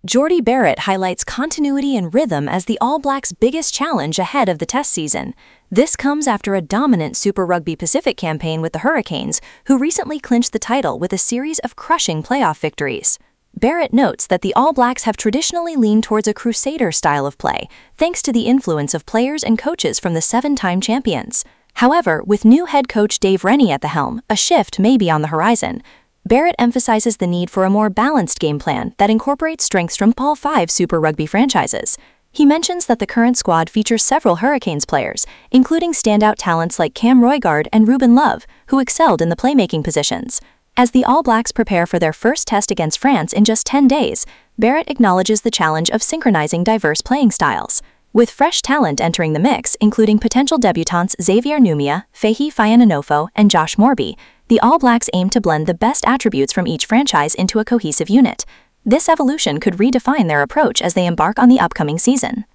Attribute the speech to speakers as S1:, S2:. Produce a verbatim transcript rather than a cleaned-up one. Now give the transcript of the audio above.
S1: Jordy Barrett highlights continuity and rhythm as the All Blacks' biggest challenge ahead of the Test season. This comes after a dominant Super Rugby Pacific campaign with the Hurricanes, who recently clinched the title with a series of crushing playoff victories. Barrett notes that the All Blacks have traditionally leaned towards a crusader style of play, thanks to the influence of players and coaches from the seven-time champions. However, with new head coach Dave Rennie at the helm, a shift may be on the horizon. Barrett emphasizes the need for a more balanced game plan that incorporates strengths from all five Super Rugby franchises. He mentions that the current squad features several Hurricanes players, including standout talents like Cam Roigard and Ruben Love, who excelled in the playmaking positions. As the All Blacks prepare for their first test against France in just ten days, Barrett acknowledges the challenge of synchronizing diverse playing styles. With fresh talent entering the mix, including potential debutants Xavier Numia, Fehi Fayananofo, and Josh Morby, the All Blacks aim to blend the best attributes from each franchise into a cohesive unit. This evolution could redefine their approach as they embark on the upcoming season.